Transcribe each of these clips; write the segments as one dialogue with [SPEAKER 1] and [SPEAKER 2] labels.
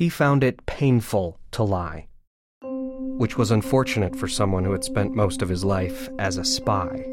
[SPEAKER 1] He found it painful to lie, which was unfortunate for someone who had spent most of his life as a spy.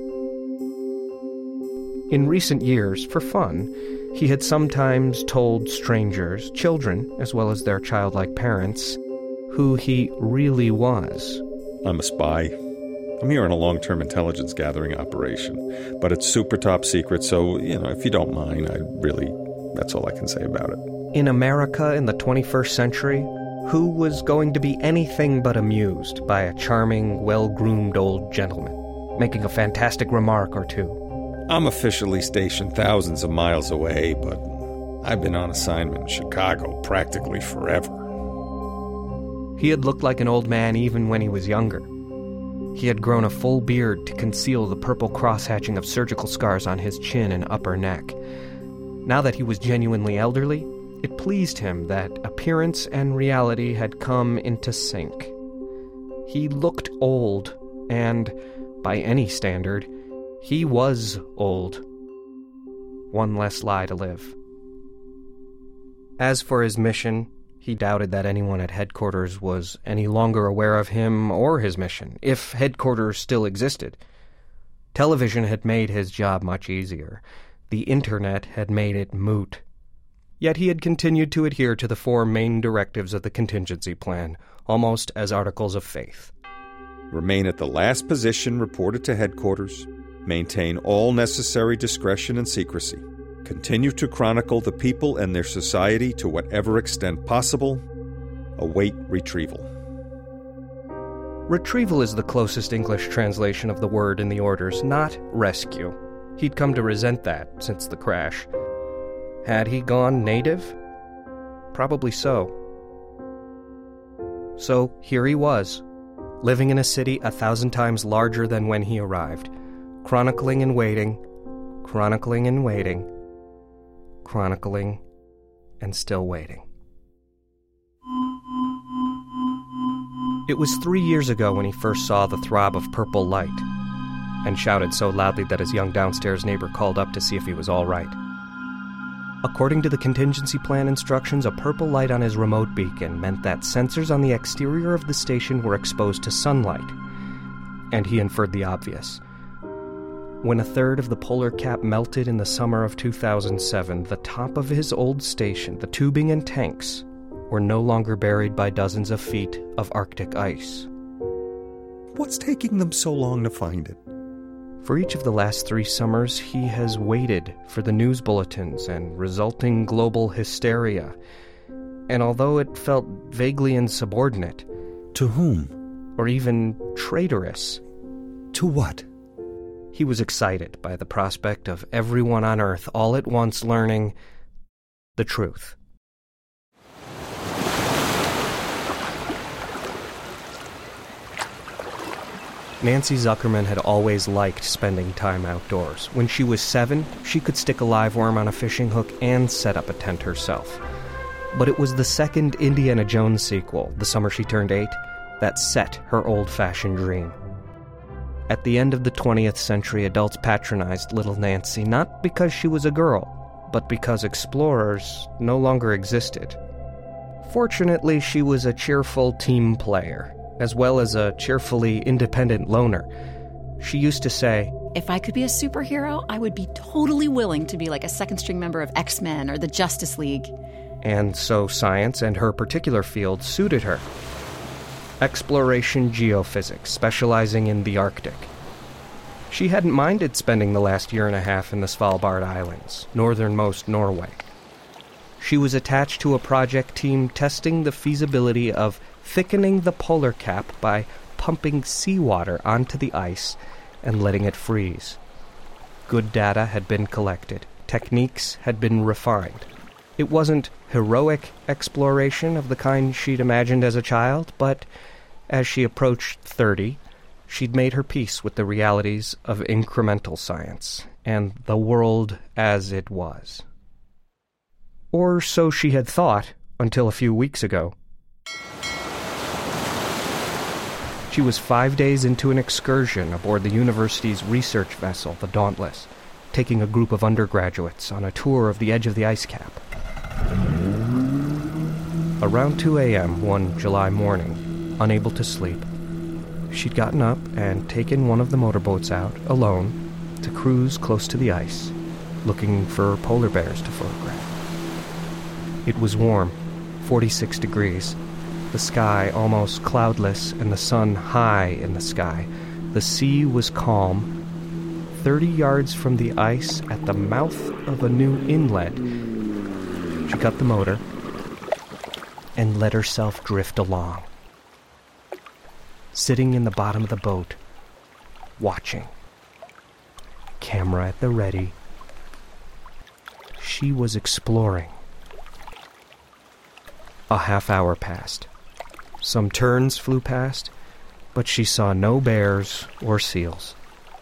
[SPEAKER 1] In recent years, for fun, he had sometimes told strangers, children as well as their childlike parents, who he really was.
[SPEAKER 2] I'm a spy. I'm here on a long-term intelligence gathering operation, but it's super top secret, so, if you don't mind, that's all I can say about it.
[SPEAKER 1] In America in the 21st century, who was going to be anything but amused by a charming, well-groomed old gentleman making a fantastic remark or two?
[SPEAKER 2] I'm officially stationed thousands of miles away, but I've been on assignment in Chicago practically forever.
[SPEAKER 1] He had looked like an old man even when he was younger. He had grown a full beard to conceal the purple cross-hatching of surgical scars on his chin and upper neck. Now that he was genuinely elderly, it pleased him that appearance and reality had come into sync. He looked old, and, by any standard, he was old. One less lie to live. As for his mission, he doubted that anyone at headquarters was any longer aware of him or his mission, if headquarters still existed. Television had made his job much easier. The internet had made it moot. Yet he had continued to adhere to the 4 main directives of the contingency plan, almost as articles of faith.
[SPEAKER 2] Remain at the last position reported to headquarters. Maintain all necessary discretion and secrecy. Continue to chronicle the people and their society to whatever extent possible. Await retrieval.
[SPEAKER 1] Retrieval is the closest English translation of the word in the orders, not rescue. He'd come to resent that since the crash. Had he gone native? Probably so. So here he was, living in a city 1,000 times larger than when he arrived, chronicling and waiting, chronicling and waiting, chronicling and still waiting. It was 3 years ago when he first saw the throb of purple light, and shouted so loudly that his young downstairs neighbor called up to see if he was all right. According to the contingency plan instructions, a purple light on his remote beacon meant that sensors on the exterior of the station were exposed to sunlight, and he inferred the obvious. When 1/3 of the polar cap melted in the summer of 2007, the top of his old station, the tubing and tanks, were no longer buried by dozens of feet of Arctic ice.
[SPEAKER 2] What's taking them so long to find it?
[SPEAKER 1] For each of the last 3 summers, he has waited for the news bulletins and resulting global hysteria. And although it felt vaguely insubordinate...
[SPEAKER 2] To whom?
[SPEAKER 1] Or even traitorous...
[SPEAKER 2] To what?
[SPEAKER 1] He was excited by the prospect of everyone on Earth all at once learning the truth. Nancy Zuckerman had always liked spending time outdoors. When she was 7, she could stick a live worm on a fishing hook and set up a tent herself. But it was the second Indiana Jones sequel, the summer she turned 8, that set her old-fashioned dream. At the end of the 20th century, adults patronized little Nancy, not because she was a girl, but because explorers no longer existed. Fortunately, she was a cheerful team player, as well as a cheerfully independent loner. She used to say,
[SPEAKER 3] "If I could be a superhero, I would be totally willing to be like a second-string member of X-Men or the Justice League."
[SPEAKER 1] And so science and her particular field suited her. Exploration geophysics, specializing in the Arctic. She hadn't minded spending the last 1.5 years in the Svalbard Islands, northernmost Norway. She was attached to a project team testing the feasibility of thickening the polar cap by pumping seawater onto the ice and letting it freeze. Good data had been collected. Techniques had been refined. It wasn't heroic exploration of the kind she'd imagined as a child, but as she approached 30, she'd made her peace with the realities of incremental science and the world as it was. Or so she had thought until a few weeks ago. She was 5 days into an excursion aboard the university's research vessel, the Dauntless, taking a group of undergraduates on a tour of the edge of the ice cap. Around 2 a.m. one July morning, unable to sleep, she'd gotten up and taken one of the motorboats out, alone, to cruise close to the ice, looking for polar bears to photograph. It was warm, 46 degrees, the sky almost cloudless and the sun high in the sky. The sea was calm. 30 yards from the ice at the mouth of a new inlet, she cut the motor and let herself drift along, sitting in the bottom of the boat, watching. Camera at the ready. She was exploring. A half hour passed. Some terns flew past, but she saw no bears or seals.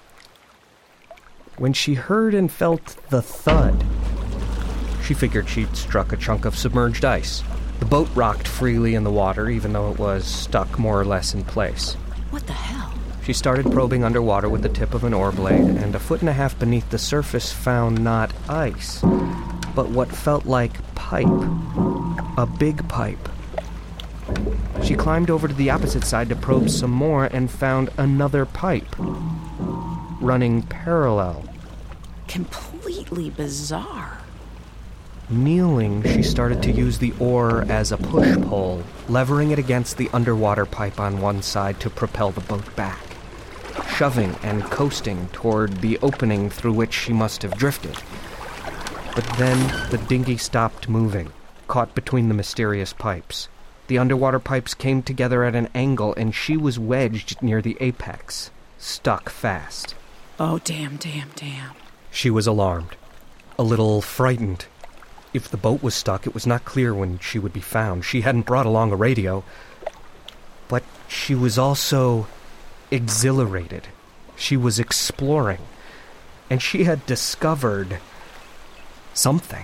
[SPEAKER 1] When she heard and felt the thud, she figured she'd struck a chunk of submerged ice. The boat rocked freely in the water, even though it was stuck more or less in place.
[SPEAKER 3] What the hell?
[SPEAKER 1] She started probing underwater with the tip of an oar blade, and 1.5 feet beneath the surface found not ice, but what felt like pipe. A big pipe. She climbed over to the opposite side to probe some more and found another pipe, running parallel.
[SPEAKER 3] Completely bizarre.
[SPEAKER 1] Kneeling, she started to use the oar as a push-pole, levering it against the underwater pipe on one side to propel the boat back, shoving and coasting toward the opening through which she must have drifted. But then the dinghy stopped moving, caught between the mysterious pipes. The underwater pipes came together at an angle, and she was wedged near the apex, stuck fast.
[SPEAKER 3] Oh, damn.
[SPEAKER 1] She was alarmed, a little frightened. If the boat was stuck, it was not clear when she would be found. She hadn't brought along a radio. But she was also exhilarated. She was exploring. And she had discovered something.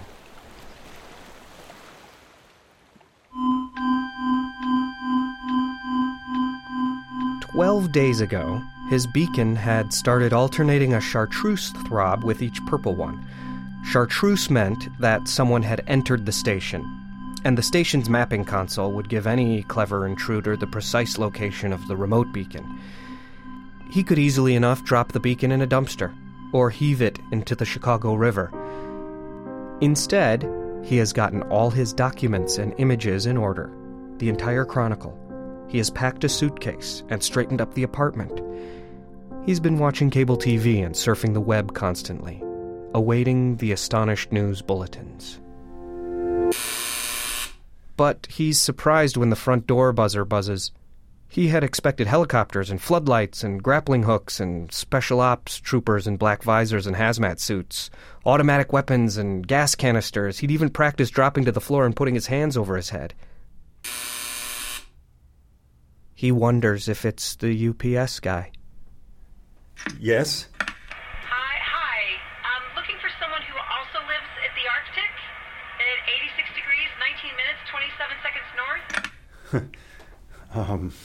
[SPEAKER 1] "12 days ago, his beacon had started alternating a chartreuse throb with each purple one. Chartreuse meant that someone had entered the station, and the station's mapping console would give any clever intruder the precise location of the remote beacon. He could easily enough drop the beacon in a dumpster, or heave it into the Chicago River. Instead, he has gotten all his documents and images in order, the entire chronicle. He has packed a suitcase and straightened up the apartment. He's been watching cable TV and surfing the web constantly, awaiting the astonished news bulletins. But he's surprised when the front door buzzer buzzes. He had expected helicopters and floodlights and grappling hooks and special ops troopers in black visors and hazmat suits, automatic weapons and gas canisters. He'd even practiced dropping to the floor and putting his hands over his head. He wonders if it's the UPS guy.
[SPEAKER 2] Yes?
[SPEAKER 4] Hi. I'm looking for someone who also lives at the Arctic at 86 degrees, 19 minutes, 27 seconds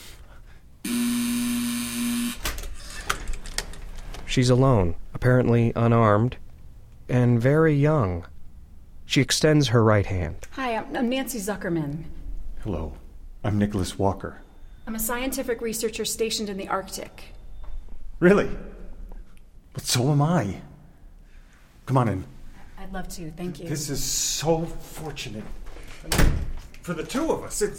[SPEAKER 4] north.
[SPEAKER 1] She's alone, apparently unarmed, and very young. She extends her right hand.
[SPEAKER 5] Hi, I'm Nancy Zuckerman.
[SPEAKER 6] Hello, I'm Nicholas Walker.
[SPEAKER 5] I'm a scientific researcher stationed in the Arctic.
[SPEAKER 6] Really? But so am I. Come on in.
[SPEAKER 5] I'd love to, thank you.
[SPEAKER 6] This is so fortunate. For the two of us,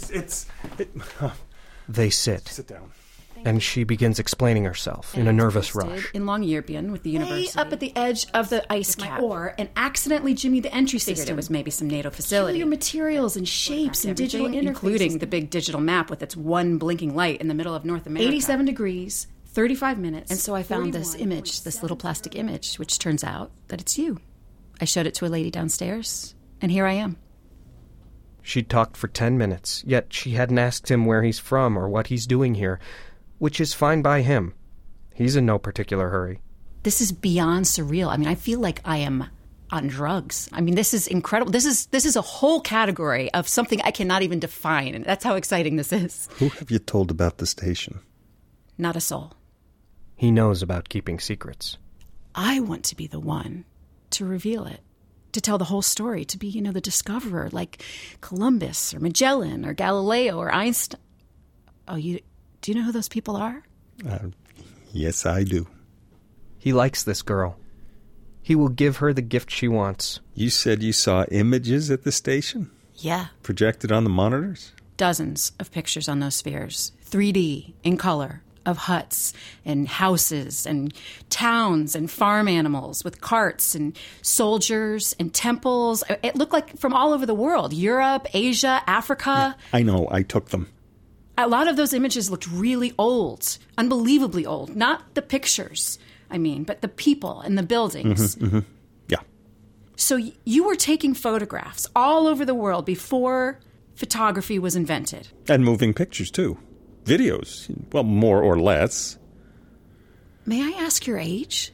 [SPEAKER 1] They sit.
[SPEAKER 6] Sit down.
[SPEAKER 1] And she begins explaining herself in a nervous rush.
[SPEAKER 3] In Longyearbyen with the university.
[SPEAKER 5] Way up at the edge of the ice cap. My oar and accidentally jimmied the entry
[SPEAKER 3] Figured
[SPEAKER 5] system.
[SPEAKER 3] it was maybe some NATO facility.
[SPEAKER 5] Peculiar materials and shapes and digital interfaces.
[SPEAKER 3] Including the big digital map with its one blinking light in the middle of North America.
[SPEAKER 5] 87 degrees, 35 minutes.
[SPEAKER 3] And so I found this image, this little plastic image, which turns out that it's you. I showed it to a lady downstairs, and here I am.
[SPEAKER 1] She'd talked for 10 minutes, yet she hadn't asked him where he's from or what he's doing here, which is fine by him. He's in no particular hurry.
[SPEAKER 3] This is beyond surreal. I mean, I feel like I am on drugs. I mean, this is incredible. This is a whole category of something I cannot even define, and that's how exciting this is.
[SPEAKER 2] Who have you told about the station?
[SPEAKER 3] Not a soul.
[SPEAKER 1] He knows about keeping secrets.
[SPEAKER 3] I want to be the one to reveal it.
[SPEAKER 5] to tell the whole story, to be, the discoverer, like Columbus or Magellan or Galileo or Einstein. Oh, do you know who those people are?
[SPEAKER 2] Yes, I do.
[SPEAKER 1] He likes this girl. He will give her the gift she wants.
[SPEAKER 2] You said you saw images at the station?
[SPEAKER 5] Yeah.
[SPEAKER 2] Projected on the monitors?
[SPEAKER 5] Dozens of pictures on those spheres, 3D, in color, of huts and houses and towns and farm animals with carts and soldiers and temples. It looked like from all over the world, Europe, Asia, Africa.
[SPEAKER 2] Yeah, I know, I took them.
[SPEAKER 5] A lot of those images looked really old, unbelievably old. Not the pictures, but the people and the buildings.
[SPEAKER 2] Yeah.
[SPEAKER 5] So you were taking photographs all over the world before photography was invented.
[SPEAKER 2] And moving pictures, too. Videos, well, more or less.
[SPEAKER 5] May I ask your age?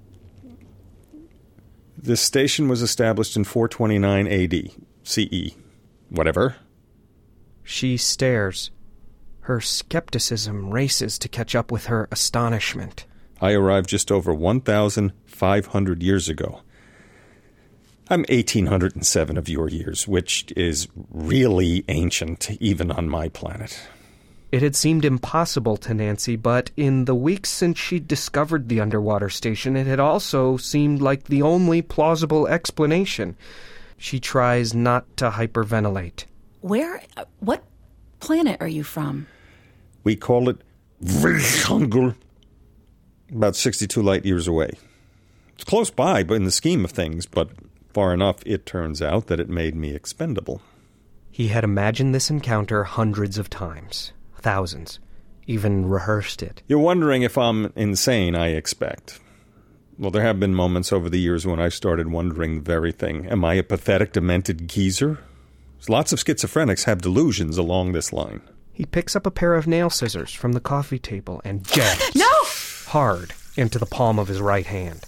[SPEAKER 2] This station was established in 429 AD, CE, whatever.
[SPEAKER 1] She stares. Her skepticism races to catch up with her astonishment.
[SPEAKER 2] I arrived just over 1,500 years ago. I'm 1,807 of your years, which is really ancient, even on my planet.
[SPEAKER 1] It had seemed impossible to Nancy, but in the weeks since she'd discovered the underwater station, it had also seemed like the only plausible explanation. She tries not to hyperventilate.
[SPEAKER 5] What planet are you from?
[SPEAKER 2] We call it Vrishangul, about 62 light years away. It's close by, but in the scheme of things, but far enough, it turns out, that it made me expendable.
[SPEAKER 1] He had imagined this encounter hundreds of times. Thousands. Even rehearsed it.
[SPEAKER 2] You're wondering if I'm insane, I expect. Well, there have been moments over the years when I started wondering the very thing. Am I a pathetic, demented geezer? Lots of schizophrenics have delusions along this line.
[SPEAKER 1] He picks up a pair of nail scissors from the coffee table and jabs hard into the palm of his right hand.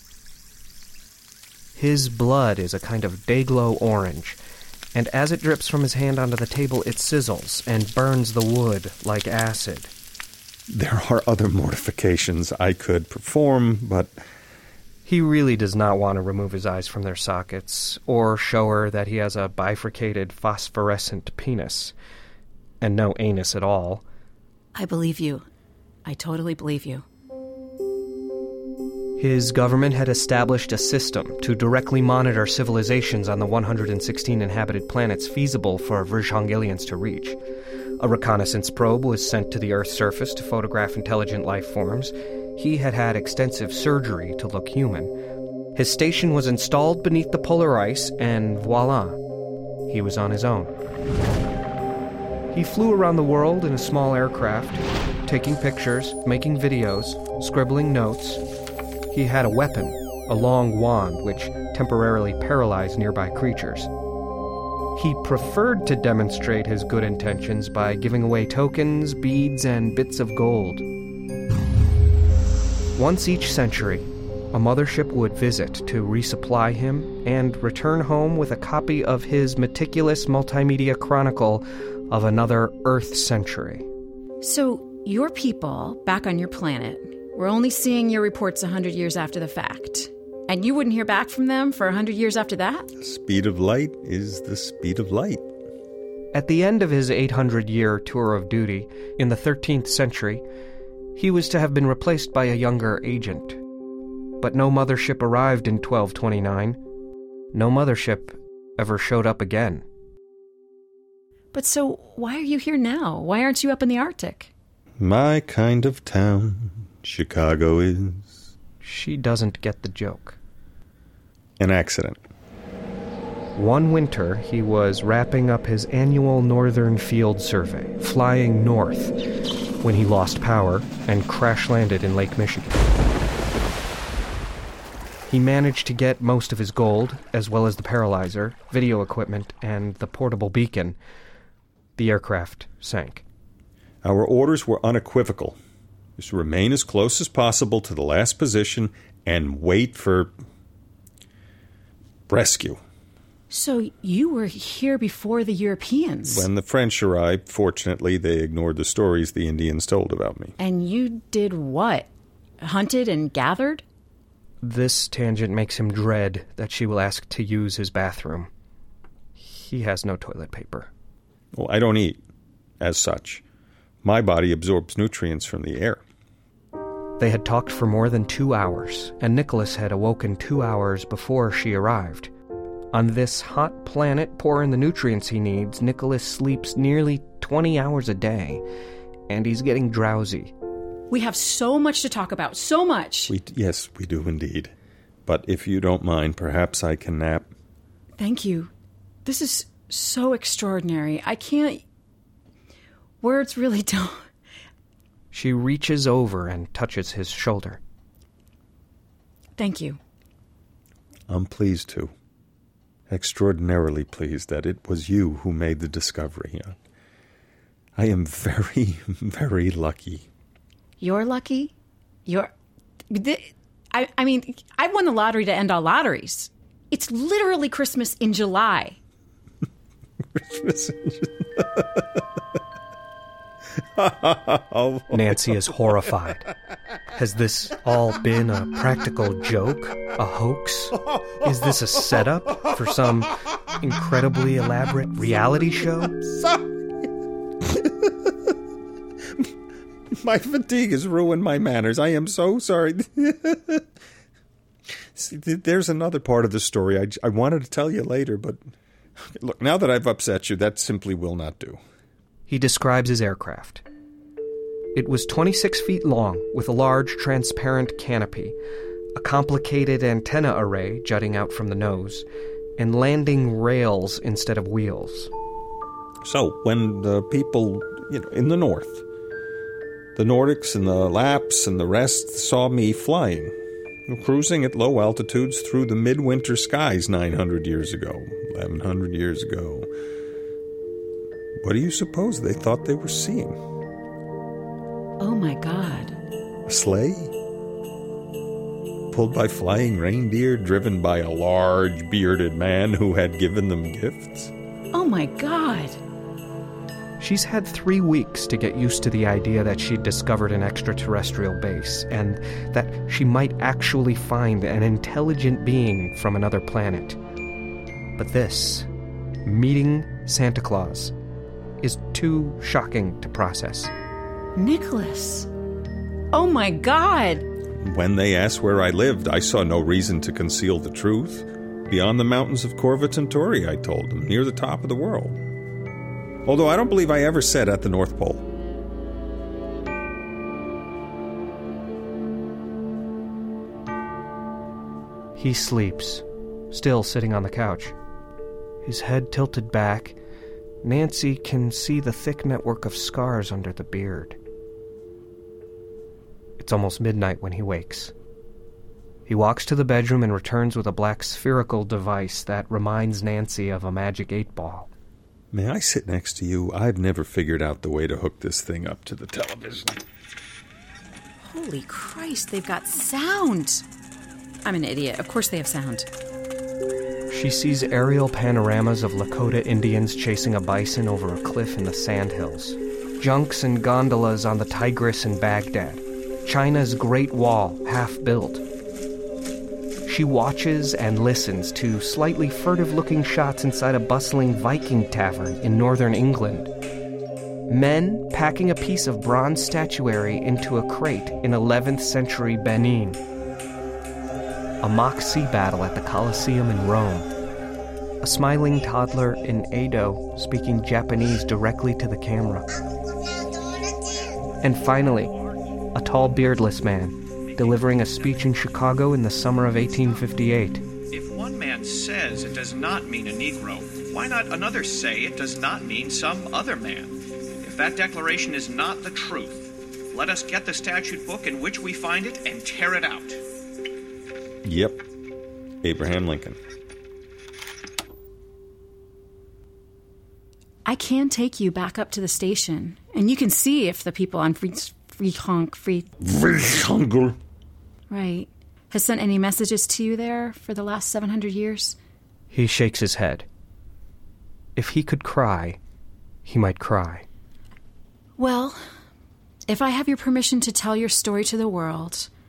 [SPEAKER 1] His blood is a kind of day-glow orange, and as it drips from his hand onto the table, it sizzles and burns the wood like acid.
[SPEAKER 2] There are other mortifications I could perform, but...
[SPEAKER 1] He really does not want to remove his eyes from their sockets, or show her that he has a bifurcated phosphorescent penis, and no anus at all.
[SPEAKER 5] I believe you. I totally believe you.
[SPEAKER 1] His government had established a system to directly monitor civilizations on the 116 inhabited planets feasible for Vrishangilians to reach. A reconnaissance probe was sent to the Earth's surface to photograph intelligent life forms. He had had extensive surgery to look human. His station was installed beneath the polar ice, and voila, he was on his own. He flew around the world in a small aircraft, taking pictures, making videos, scribbling notes. He had a weapon, a long wand, which temporarily paralyzed nearby creatures. He preferred to demonstrate his good intentions by giving away tokens, beads, and bits of gold. Once each century, a mothership would visit to resupply him and return home with a copy of his meticulous multimedia chronicle of another Earth century.
[SPEAKER 5] So, your people, back on your planet, were only seeing your reports 100 years after the fact. And you wouldn't hear back from them for 100 years after that?
[SPEAKER 2] The speed of light is the speed of light.
[SPEAKER 1] At the end of his 800-year tour of duty, in the 13th century, he was to have been replaced by a younger agent. But no mothership arrived in 1229. No mothership ever showed up again.
[SPEAKER 5] But so, why are you here now? Why aren't you up in the Arctic?
[SPEAKER 2] My kind of town, Chicago is.
[SPEAKER 1] She doesn't get the joke.
[SPEAKER 2] An accident.
[SPEAKER 1] One winter, he was wrapping up his annual Northern Field Survey, flying north, when he lost power and crash-landed in Lake Michigan. He managed to get most of his gold, as well as the paralyzer, video equipment, and the portable beacon. The aircraft sank.
[SPEAKER 2] Our orders were unequivocal. Just remain as close as possible to the last position and wait for rescue.
[SPEAKER 5] So you were here before the Europeans?
[SPEAKER 2] When the French arrived, fortunately, they ignored the stories the Indians told about me.
[SPEAKER 5] And you did what? Hunted and gathered?
[SPEAKER 1] This tangent makes him dread that she will ask to use his bathroom. He has no toilet paper.
[SPEAKER 2] Well, I don't eat, as such. My body absorbs nutrients from the air.
[SPEAKER 1] They had talked for more than 2 hours, and Nicholas had awoken 2 hours before she arrived. On this hot planet poor in the nutrients he needs, Nicholas sleeps nearly 20 hours a day, and he's getting drowsy.
[SPEAKER 5] We have so much to talk about, so much.
[SPEAKER 2] Yes, we do indeed. But if you don't mind, perhaps I can nap.
[SPEAKER 5] Thank you. This is so extraordinary. I can't... Words really don't...
[SPEAKER 1] She reaches over and touches his shoulder.
[SPEAKER 5] Thank you.
[SPEAKER 2] I'm pleased to. Extraordinarily pleased that it was you who made the discovery. I am very, very lucky.
[SPEAKER 5] You're lucky? I mean, I won the lottery to end all lotteries. It's literally Christmas in July.
[SPEAKER 2] Christmas in July.
[SPEAKER 1] Nancy is horrified. Has this all been a practical joke? A hoax? Is this a setup for some incredibly elaborate reality show?
[SPEAKER 2] My fatigue has ruined my manners. I am so sorry. See, there's another part of the story I wanted to tell you later, but look, now that I've upset you, that simply will not do.
[SPEAKER 1] He describes his aircraft. It was 26 feet long, with a large transparent canopy, a complicated antenna array jutting out from the nose, and landing rails instead of wheels.
[SPEAKER 2] So, when the people, in the north, the Nordics and the Lapps and the rest saw me flying, cruising at low altitudes through the midwinter skies 900 years ago, 1100 years ago, what do you suppose they thought they were seeing?
[SPEAKER 5] Oh, my God.
[SPEAKER 2] A sleigh? Pulled by flying reindeer, driven by a large, bearded man who had given them gifts?
[SPEAKER 5] Oh, my God.
[SPEAKER 1] She's had 3 weeks to get used to the idea that she'd discovered an extraterrestrial base, and that she might actually find an intelligent being from another planet. But this, meeting Santa Claus, is too shocking to process.
[SPEAKER 5] Nicholas. Oh, my God.
[SPEAKER 2] When they asked where I lived, I saw no reason to conceal the truth. Beyond the mountains of Corva Centauri, I told them, near the top of the world. Although I don't believe I ever said at the North Pole.
[SPEAKER 1] He sleeps, still sitting on the couch. His head tilted back, Nancy can see the thick network of scars under the beard. It's almost midnight when he wakes. He walks to the bedroom and returns with a black spherical device that reminds Nancy of a magic 8-ball.
[SPEAKER 2] May I sit next to you? I've never figured out the way to hook this thing up to the television.
[SPEAKER 5] Holy Christ, they've got sound. I'm an idiot. Of course they have sound.
[SPEAKER 1] She sees aerial panoramas of Lakota Indians chasing a bison over a cliff in the Sandhills. Junks and gondolas on the Tigris in Baghdad. China's Great Wall, half-built. She watches and listens to slightly furtive-looking shots inside a bustling Viking tavern in northern England. Men packing a piece of bronze statuary into a crate in 11th century Benin. A mock sea battle at the Colosseum in Rome. A smiling toddler in Edo speaking Japanese directly to the camera. And finally, a tall beardless man delivering a speech in Chicago in the summer of 1858.
[SPEAKER 7] If one man says it does not mean a Negro, why not another say it does not mean some other man? If that declaration is not the truth, let us get the statute book in which we find it and tear it out.
[SPEAKER 2] Yep. Abraham Lincoln.
[SPEAKER 5] I can take you back up to the station, and you can see if the people on
[SPEAKER 2] Friedhunger.
[SPEAKER 5] Right. Has sent any messages to you there for the last 700 years?
[SPEAKER 1] He shakes his head. If he could cry, he might cry.
[SPEAKER 5] Well, if I have your permission to tell your story to the world,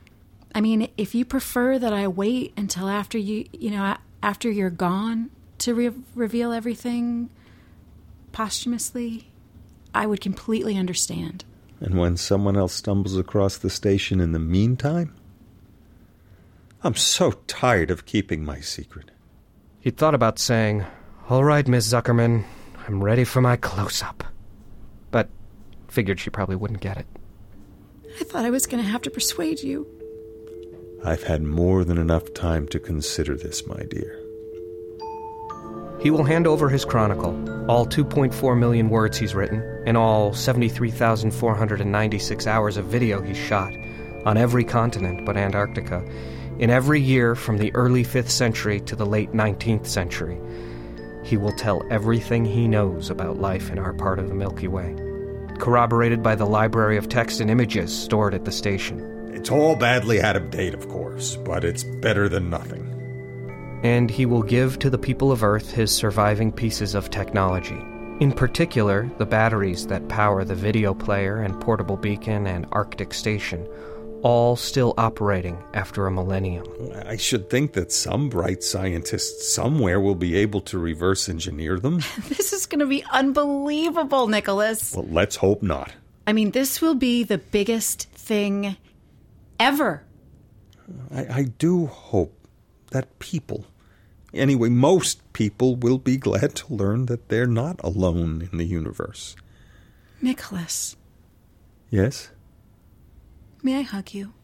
[SPEAKER 5] I mean, if you prefer that I wait until after after you're gone to reveal everything posthumously, I would completely understand.
[SPEAKER 2] And when someone else stumbles across the station in the meantime? I'm so tired of keeping my secret.
[SPEAKER 1] He'd thought about saying, "All right, Miss Zuckerman, I'm ready for my close-up." But figured she probably wouldn't get it.
[SPEAKER 5] I thought I was going to have to persuade you.
[SPEAKER 2] I've had more than enough time to consider this, my dear.
[SPEAKER 1] He will hand over his chronicle, all 2.4 million words he's written, and all 73,496 hours of video he's shot, on every continent but Antarctica, in every year from the early 5th century to the late 19th century. He will tell everything he knows about life in our part of the Milky Way, corroborated by the library of text and images stored at the station.
[SPEAKER 2] It's all badly out of date, of course, but it's better than nothing.
[SPEAKER 1] And he will give to the people of Earth his surviving pieces of technology, in particular the batteries that power the video player and portable beacon and Arctic station, all still operating after a millennium.
[SPEAKER 2] I should think that some bright scientist somewhere will be able to reverse engineer them.
[SPEAKER 5] This is going to be unbelievable, Nicholas.
[SPEAKER 2] Well, let's hope not.
[SPEAKER 5] I mean, this will be the biggest thing ever.
[SPEAKER 2] I do hope that people, anyway, most people, will be glad to learn that they're not alone in the universe.
[SPEAKER 5] Nicholas.
[SPEAKER 2] Yes?
[SPEAKER 5] May I hug you?